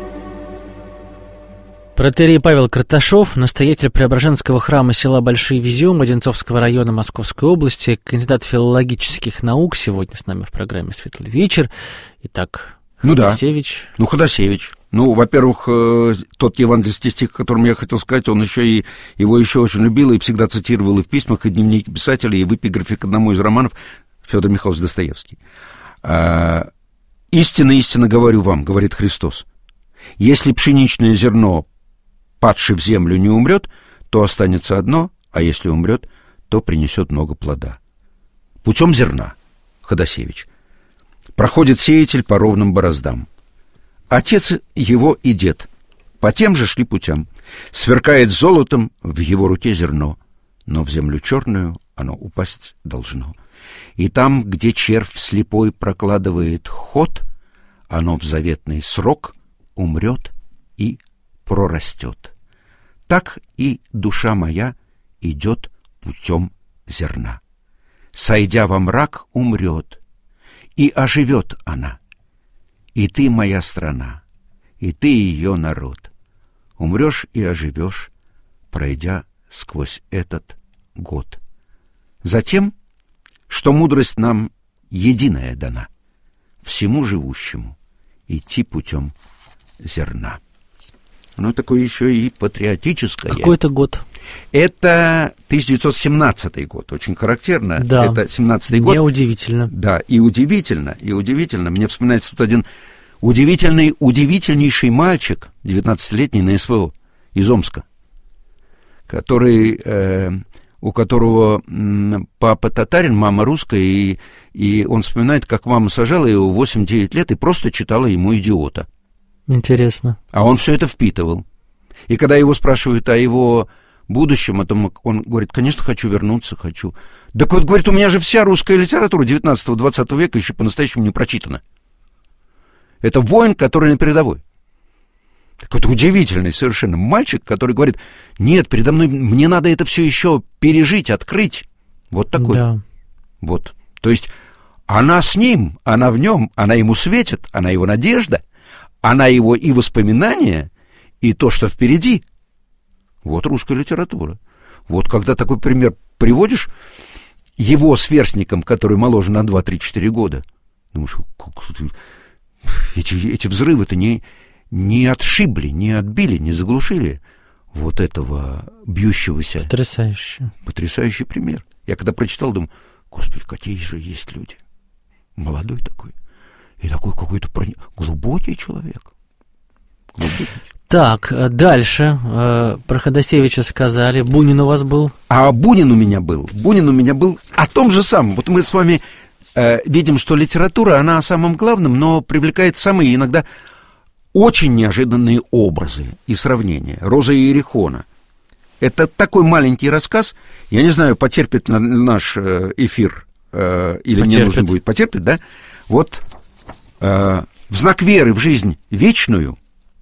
Протоиерей Павел Карташов, настоятель Преображенского храма села Большие Везём Одинцовского района Московской области, кандидат филологических наук, сегодня с нами в программе «Светлый вечер». Итак, Ходосевич. Ну, да. Ну, Ходосевич. Ну, во-первых, тот евангельский стих, о котором я хотел сказать, он еще и, его еще очень любил и всегда цитировал и в письмах, и в дневнике писателя, и в эпиграфе к одному из романов Федор Михайлович Достоевский. «Истинно, истинно говорю вам, — говорит Христос, — если пшеничное зерно, падшее в землю, не умрет, то останется одно, а если умрет, то принесет много плода». Путем зерна, Ходосевич, проходит сеятель по ровным бороздам. Отец его и дед по тем же шли путям. Сверкает золотом в его руке зерно, но в землю черную оно упасть должно. И там, где червь слепой прокладывает ход, оно в заветный срок умрет и прорастет. Так и душа моя идет путем зерна. Сойдя во мрак, умрет, и оживет она. И ты, моя страна, и ты ее народ, умрешь и оживешь, пройдя сквозь этот год. Затем, что мудрость нам единая дана, всему живущему идти путем зерна. Оно такое еще и патриотическое. Какой это год? Это тысяча девятьсот семнадцатый год, очень характерно. Да, это семнадцатый год. неудивительно. Да, и удивительно, и удивительно. Мне вспоминается тут один удивительный, удивительнейший мальчик, девятнадцатилетний на СВО из Омска, который, э, у которого папа татарин, мама русская, и, и он вспоминает, как мама сажала его в восемь-девять лет и просто читала ему «Идиота». Интересно. А он все это впитывал. И когда его спрашивают о его будущем, о том, он говорит: конечно, хочу вернуться, хочу. Так вот, говорит, у меня же вся русская литература девятнадцатого-двадцатого века еще по-настоящему не прочитана. Это воин, который на передовой. Какой-то удивительный совершенно мальчик, который говорит: нет, передо мной, мне надо это все еще пережить, открыть. Вот такой. Да. Вот. То есть она с ним, она в нем, она ему светит, она его надежда, она его и воспоминания, и то, что впереди. Вот русская литература. Вот когда такой пример приводишь его сверстникам, которые моложе на два-три-четыре года, думаешь, эти, эти взрывы-то не... не отшибли, не отбили, не заглушили вот этого бьющегося. Потрясающе. Потрясающий пример. Я когда прочитал, думаю: господи, какие же есть люди. Молодой такой. И такой какой-то прони... глубокий человек. Глубокий. Так, дальше. Про Ходосевича сказали. Бунин у вас был? А Бунин у меня был. Бунин у меня был о том же самом. Вот мы с вами э, видим, что литература, она о самом главном, но привлекает самые иногда очень неожиданные образы и сравнения. «Роза и Иерихона». Это такой маленький рассказ. Я не знаю, потерпит на наш эфир э, или потерпит. Мне нужно будет потерпеть, да? Вот э, в знак веры в жизнь вечную,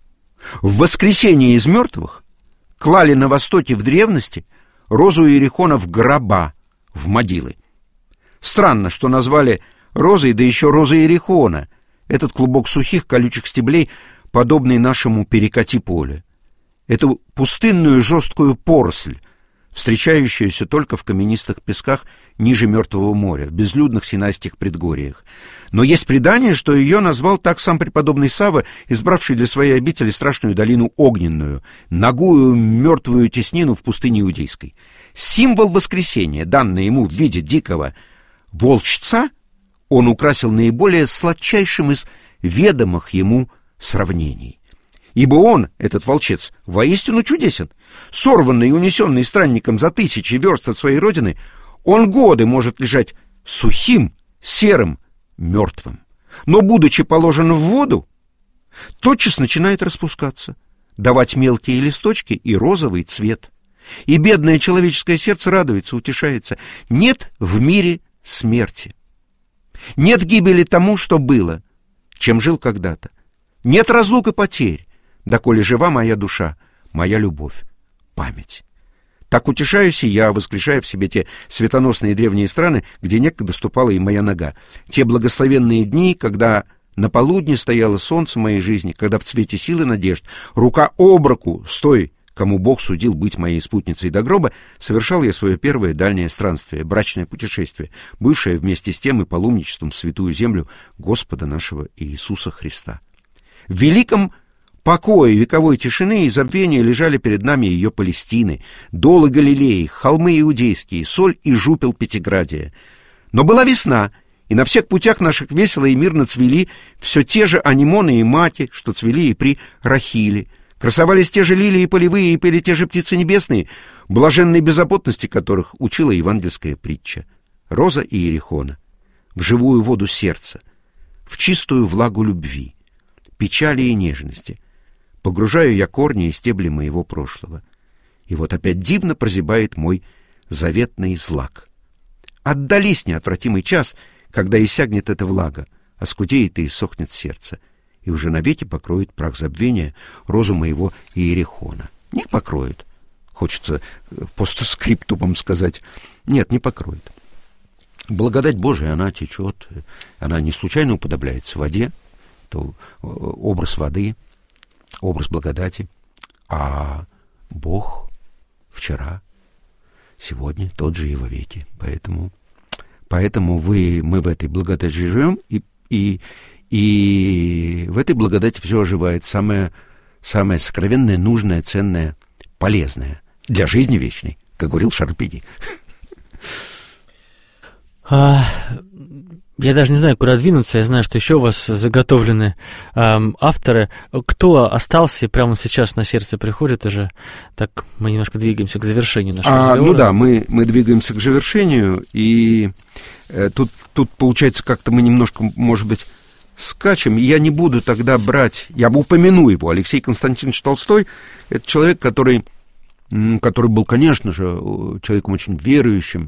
в воскресенье из мертвых клали на Востоке в древности розу Иерихона в гроба, в могилы. Странно, что назвали розой, да еще роза Иерихона. Этот клубок сухих колючих стеблей, подобный нашему перекати поле. Эту пустынную жесткую поросль, встречающуюся только в каменистых песках ниже Мертвого моря, в безлюдных синайских предгорьях. Но есть предание, что ее назвал так сам преподобный Савва, избравший для своей обители страшную долину Огненную, нагую мертвую теснину в пустыне Иудейской. Символ воскресения, данный ему в виде дикого волчца, он украсил наиболее сладчайшим из ведомых ему сравнений. Ибо он, этот волчец, воистину чудесен. Сорванный и унесенный странником за тысячи верст от своей родины, он годы может лежать сухим, серым, мертвым. Но, будучи положен в воду, тотчас начинает распускаться, давать мелкие листочки и розовый цвет. И бедное человеческое сердце радуется, утешается. Нет в мире смерти. Нет гибели тому, что было, чем жил когда-то. Нет разлук и потерь, доколе жива моя душа, моя любовь, память. Так утешаюсь и я, воскрешая в себе те светоносные древние страны, где некогда ступала и моя нога. Те благословенные дни, когда на полудне стояло солнце моей жизни, когда в цвете силы надежд, рука об руку с той, кому Бог судил быть моей спутницей до гроба, совершал я свое первое дальнее странствие, брачное путешествие, бывшее вместе с тем и паломничеством в святую землю Господа нашего Иисуса Христа. В великом покое вековой тишины и забвения лежали перед нами ее Палестины, долы Галилеи, холмы иудейские, соль и жупел Пятиградия. Но была весна, и на всех путях наших весело и мирно цвели все те же анимоны и маки, что цвели и при Рахиле. Красовались те же лилии полевые и пели те же птицы небесные, блаженной беззаботности которых учила евангельская притча. Роза и Иерихона, в живую воду сердца, в чистую влагу любви, печали и нежности, погружаю я корни и стебли моего прошлого. И вот опять дивно прозябает мой заветный злак. Отдались неотвратимый час, когда иссякнет эта влага, оскудеет и иссохнет сердце, и уже навеки покроет прах забвения розу моего Иерихона. Не покроет. Хочется постскриптумом сказать. Нет, не покроет. Благодать Божия, она течет, она не случайно уподобляется воде. Это образ воды, образ благодати. А Бог вчера, сегодня тот же и вовеки. Поэтому, поэтому вы, мы в этой благодати живем, и, и, и в этой благодати все оживает. Самое, самое сокровенное, нужное, ценное, полезное для жизни вечной, как говорил Шарль Пеги. Я даже не знаю, куда двинуться. Я знаю, что еще у вас заготовлены эм, авторы. Кто остался и прямо сейчас на сердце приходит уже? Так, мы немножко двигаемся к завершению нашего а, разговора. Ну да, мы, мы двигаемся к завершению, и э, тут, тут получается как-то мы немножко, может быть, скачем. Я не буду тогда брать... Я бы упомяну его. Алексей Константинович Толстой — это человек, который, который был, конечно же, человеком очень верующим,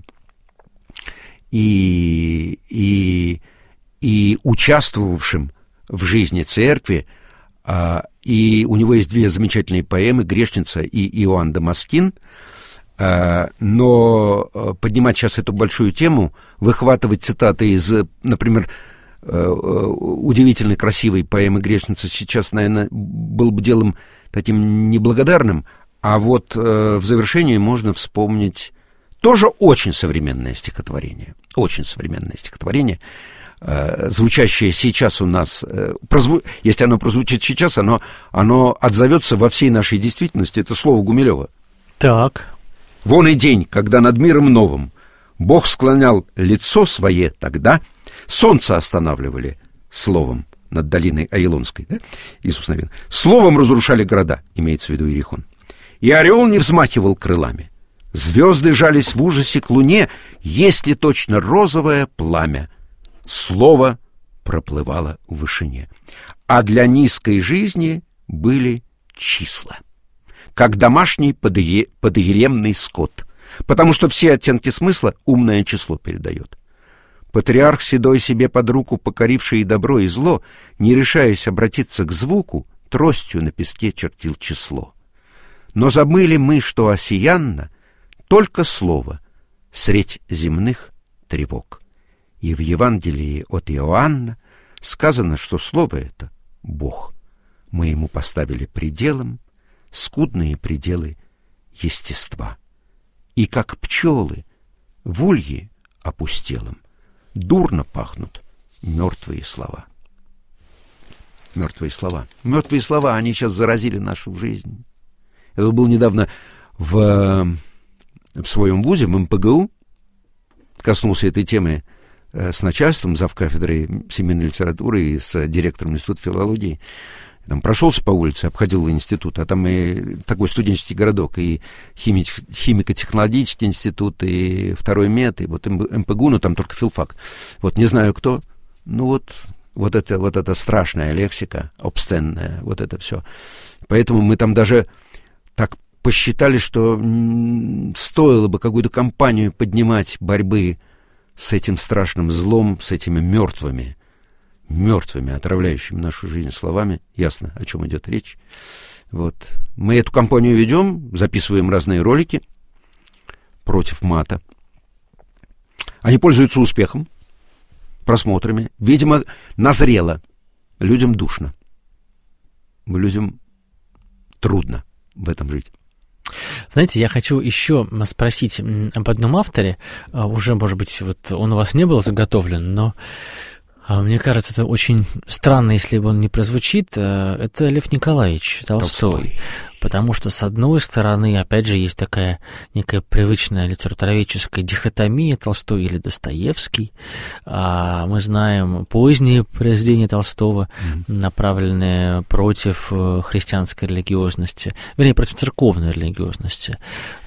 И, и, и участвовавшим в жизни церкви. А, и у него есть две замечательные поэмы «Грешница» и «Иоанн Дамаскин». А, но поднимать сейчас эту большую тему, выхватывать цитаты из, например, удивительной красивой поэмы «Грешница» сейчас, наверное, было бы делом таким неблагодарным. А вот в завершении можно вспомнить тоже очень современное стихотворение, очень современное стихотворение, э, звучащее сейчас у нас, э, прозву... если оно прозвучит сейчас, оно, оно отзовется во всей нашей действительности, это слово Гумилева. Так. «Вон и день, когда над миром новым Бог склонял лицо свое тогда, солнце останавливали словом над долиной Аилонской, да? Иисус Навин, словом разрушали города, имеется в виду Иерихон, и орел не взмахивал крылами. Звезды жались в ужасе к луне, если точно розовое пламя. Слово проплывало в вышине. А для низкой жизни были числа, как домашний подые... подъеремный скот, потому что все оттенки смысла умное число передает. Патриарх седой себе под руку, покоривший и добро, и зло, не решаясь обратиться к звуку, тростью на песке чертил число. Но забыли мы, что осиянно только слово средь земных тревог. И в Евангелии от Иоанна сказано, что слово это — Бог. Мы ему поставили пределом скудные пределы естества. И как пчелы в улье опустелом дурно пахнут мертвые слова. Мертвые слова. Мертвые слова, они сейчас заразили нашу жизнь. Это был недавно в... в своем вузе, в эм пэ гэ у, коснулся этой темы э, с начальством, завкафедрой семейной литературы и с директором Института филологии. Там прошелся по улице, обходил институт, а там и такой студенческий городок, и хими- химико-технологический институт, и второй мед, и вот эм пэ гэ у, но там только филфак. Вот не знаю кто, ну вот, вот это, вот это страшная лексика, обсценная, вот это все. Поэтому мы там даже так посчитали, что м- стоило бы какую-то кампанию поднимать борьбы с этим страшным злом, с этими мертвыми, мертвыми, отравляющими нашу жизнь словами. Ясно, о чем идет речь. Вот. Мы эту кампанию ведем, записываем разные ролики против мата. Они пользуются успехом, просмотрами. Видимо, назрело. Людям душно. Людям трудно в этом жить. Знаете, я хочу еще спросить об одном авторе. Уже, может быть, вот он у вас не был заготовлен, но мне кажется, это очень странно, если бы он не прозвучит. Это Лев Николаевич Толстой. Толстой. Потому что, с одной стороны, опять же, есть такая некая привычная литературоведческая дихотомия: Толстой или Достоевский. А мы знаем поздние произведения Толстого, mm-hmm. направленные против христианской религиозности, вернее, против церковной религиозности.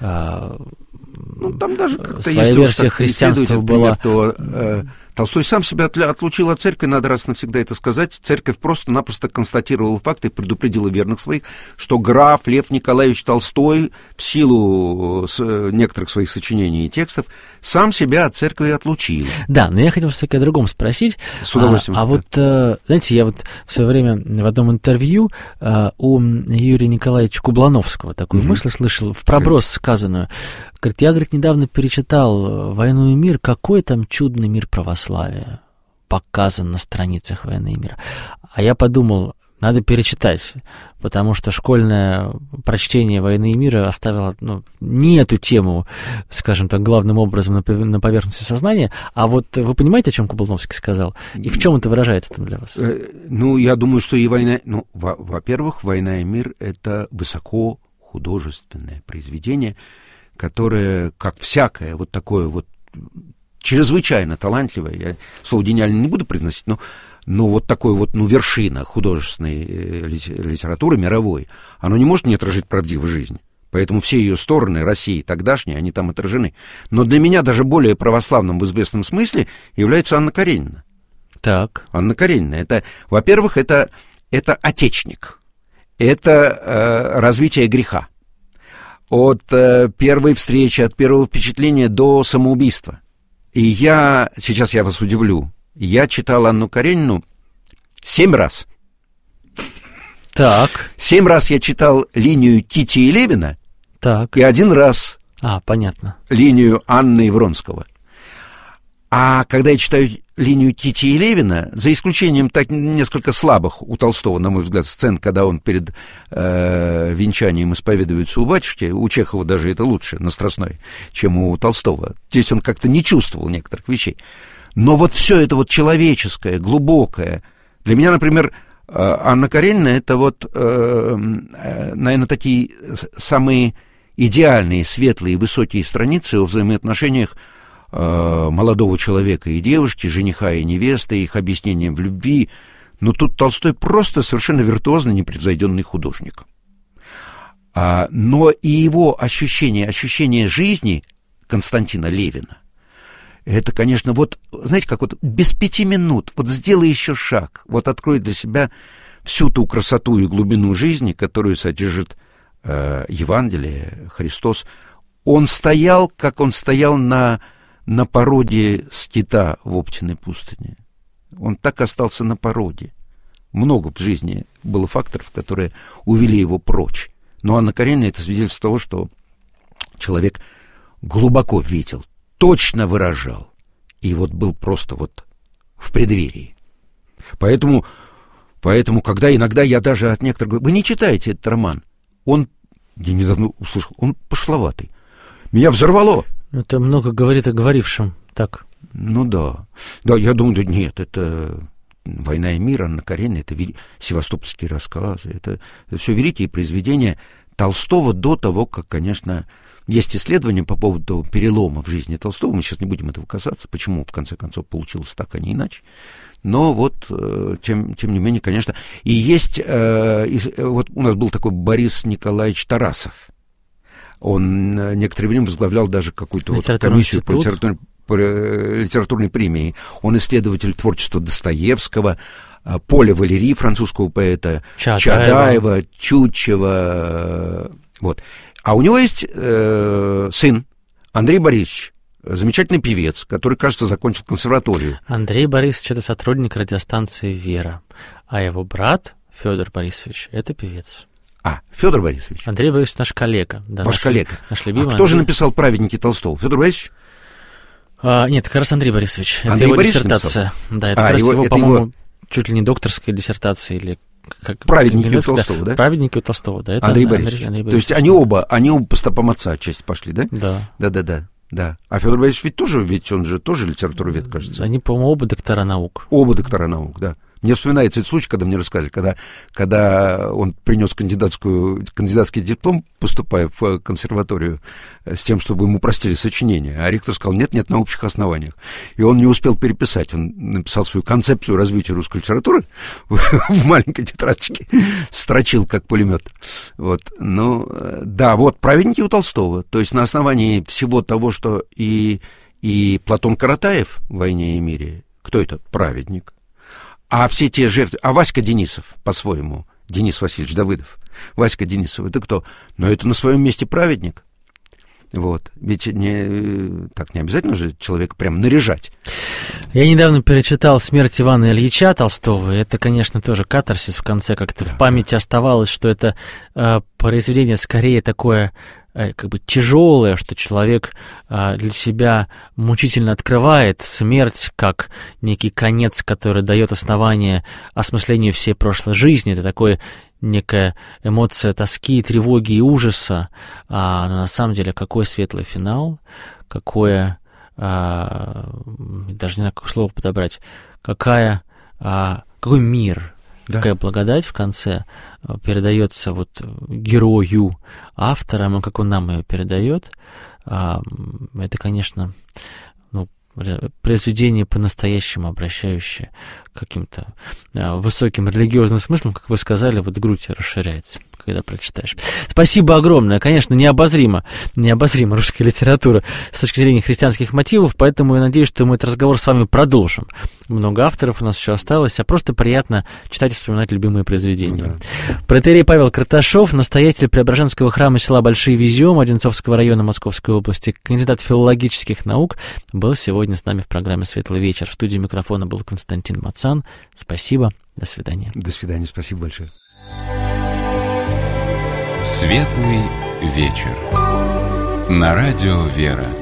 Ну, там даже как-то своя есть версия христианства была... Пример, то, э, Толстой сам себя отлучил от церкви, надо раз навсегда это сказать. Церковь просто-напросто констатировала факт и предупредила верных своих, что граф Лев Николаевич Толстой в силу некоторых своих сочинений и текстов сам себя от церкви отлучил. Да, но я хотел все-таки о другом спросить. С удовольствием. А, а вот, знаете, я вот в свое время в одном интервью у Юрия Николаевича Кублановского такую угу. мысль слышал, в проброс сказанную. Говорит, я, говорит, недавно перечитал «Войну и мир», какой там чудный мир православия показан на страницах «Войны и мира». А я подумал, надо перечитать, потому что школьное прочтение «Войны и мира» оставило, ну, не эту тему, скажем так, главным образом на поверхности сознания, а вот вы понимаете, о чем Кублановский сказал? И в чем это выражается там для вас? Ну, я думаю, что и «Война...» Ну, во-первых, «Война и мир» — это высоко художественное произведение, которое, как всякое вот такое вот чрезвычайно талантливое, я слово гениально не буду произносить, но, но вот такое вот, ну, вершина художественной литературы мировой, оно не может не отражать правдивой жизни. Поэтому все ее стороны, России тогдашние, они там отражены. Но для меня даже более православным в известном смысле является Анна Каренина. Так. Анна Каренина. Это, во-первых, это, это отечник. Это э, развитие греха. От э, первой встречи, от первого впечатления до самоубийства. И я, сейчас я вас удивлю, я читал Анну Каренину семь раз. Так. Семь раз я читал линию Кити и Левина. Так. И один раз а, понятно. линию Анны и Вронского. А когда я читаю линию Кити и Левина, за исключением так несколько слабых у Толстого, на мой взгляд, сцен, когда он перед э, венчанием исповедуется у батюшки, у Чехова даже это лучше на Страстной, чем у Толстого. Здесь он как-то не чувствовал некоторых вещей. Но вот все это вот человеческое, глубокое. Для меня, например, Анна Каренина — это вот, э, наверное, такие самые идеальные, светлые, высокие страницы о взаимоотношениях э, молодого человека и девушки, жениха и невесты, их объяснением в любви. Но тут Толстой просто совершенно виртуозно непревзойденный художник. А, но и его ощущение, ощущение жизни Константина Левина, это, конечно, вот, знаете, как вот без пяти минут, вот сделай еще шаг, вот открой для себя всю ту красоту и глубину жизни, которую содержит э, Евангелие, Христос. Он стоял, как он стоял на, на породе скита в Оптиной пустыне. Он так остался на породе. Много в жизни было факторов, которые увели его прочь. Но Анна Каренина — это свидетельство того, что человек глубоко видел, точно выражал, и вот был просто вот в преддверии. Поэтому, поэтому когда иногда я даже от некоторых говорю: вы не читаете этот роман, он, я недавно услышал, он пошловатый. Меня взорвало. Это много говорит о говорившем, так. Ну да. Да, я думаю, да нет, это «Война и мир», Анна Каренина, это вели... севастопольские рассказы, это, это все великие произведения Толстого до того, как, конечно, есть исследования по поводу перелома в жизни Толстого. Мы сейчас не будем этого касаться, почему, в конце концов, получилось так, а не иначе. Но вот, тем, тем не менее, конечно, и есть, вот у нас был такой Борис Николаевич Тарасов. Он некоторое время возглавлял даже какую-то вот комиссию по литературной, по литературной премии. Он исследователь творчества Достоевского, Поля Валерии, французского поэта, Чадаева, Чадаева Тютчева. Вот. А у него есть э, сын Андрей Борисович, замечательный певец, который, кажется, закончил консерваторию. Андрей Борисович — это сотрудник радиостанции «Вера», а его брат Федор Борисович — это певец. А, Федор Борисович. Андрей Борисович наш коллега. Да, Ваш наш, коллега. Наш любимый. А кто Андрей... же написал «Праведники» Толстого? Федор Борисович? А, нет, как раз Андрей Борисович. Андрей это его Борисович диссертация. написал? Да, это а, как раз его, его, это по-моему, его... чуть ли не докторская диссертация или... Как, «Праведники» у Толстого, да? «Праведники» у Толстого, да. Это Андрей Андрей, Борисович. Андрей Борисович. То есть они оба, они оба по стопам отца отчасти пошли, да? Да. Да-да-да. Да. А Федор Борисович ведь тоже, ведь он же тоже литературовед, кажется. Они, по-моему, оба доктора наук. Оба доктора наук, да. Мне вспоминается этот случай, когда мне рассказали, когда, когда он принес кандидатскую, кандидатский диплом, поступая в консерваторию, с тем, чтобы ему простили сочинение. А ректор сказал: нет-нет, на общих основаниях. И он не успел переписать. Он написал свою концепцию развития русской литературы в маленькой тетрадочке, строчил как пулемет. Вот. Ну, да, вот «Праведники» у Толстого. То есть на основании всего того, что и, и Платон Каратаев в «Войне и мире». Кто это? Праведник. А все те жертвы... А Васька Денисов, по-своему, Денис Васильевич Давыдов, Васька Денисов, это кто? Но это на своем месте праведник. Вот. Ведь не, так не обязательно же человека прям наряжать. Я недавно перечитал «Смерть Ивана Ильича» Толстого. Это, конечно, тоже катарсис в конце. Как-то да, в памяти да. оставалось, что это э, произведение скорее такое... как бы тяжелое, что человек а, для себя мучительно открывает смерть как некий конец, который дает основание осмыслению всей прошлой жизни. Это такое некая эмоция тоски, тревоги и ужаса. А, но на самом деле какой светлый финал, какое, а, даже не знаю, какое слово подобрать, какая, а, какой мир, да. какая благодать в конце передается вот герою автором, как он нам ее передает, это, конечно, ну, произведение, по-настоящему обращающее к каким-то высоким религиозным смыслам, как вы сказали, вот грудь расширяется, когда прочитаешь. Спасибо огромное. Конечно, необозримо, необозрима русская литература с точки зрения христианских мотивов, поэтому я надеюсь, что мы этот разговор с вами продолжим. Много авторов у нас еще осталось, а просто приятно читать и вспоминать любимые произведения. Да. Протоиерей Павел Карташов, настоятель Преображенского храма села Большие Визиомы Одинцовского района Московской области, кандидат филологических наук, был сегодня с нами в программе «Светлый вечер». В студии микрофона был Константин Мацан. Спасибо. До свидания. До свидания. Спасибо большое. «Светлый вечер» на радио «Вера».